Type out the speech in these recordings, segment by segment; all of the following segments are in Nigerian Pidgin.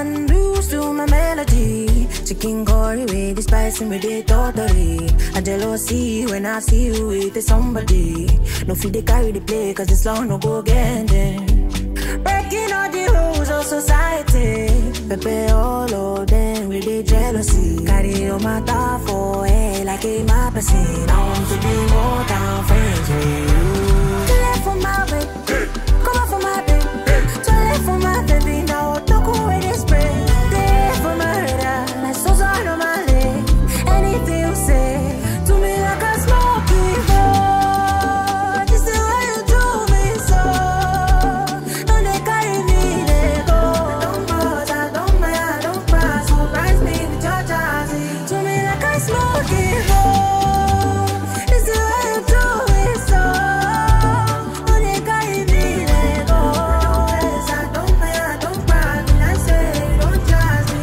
used to my melody. Chicken curry with the spice and with the totally. A jealousy when I see you with somebody. No feel they carry the play cause this long no go again then. Breaking all the rules of society. Pepe all of them with the jealousy. Carry on my top for head like a my person. I want to be more than friends with you. To live for my baby, come on for my baby. To live for my baby, now don't go away this break. Live for my radar, like so on my leg. Anything you say, to me like a smoky boy. This is why you do me so. Don't they carry me, they go. Don't pause, I don't mind, I don't pass. Surprise me with your jazzy. To me like a smoky boy. This is why you do me so. Don't they carry me, they go. Don't pass, I don't mind, I don't pass. When I say, don't jazz me.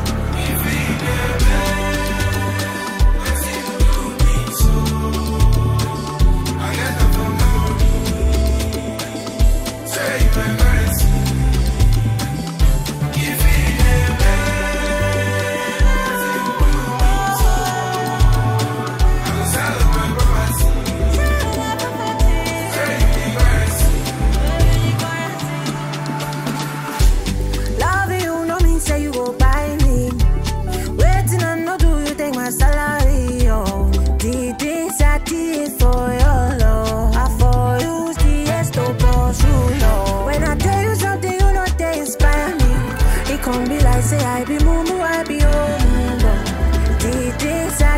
Love you, no mean say you go buy me. Waiting and no do you take my salary, oh. The things I did for your love, I for you the esto pursue, Lord. When I tell you something, you know they inspire me. It can't be like say I be mumu, I be oh. The things I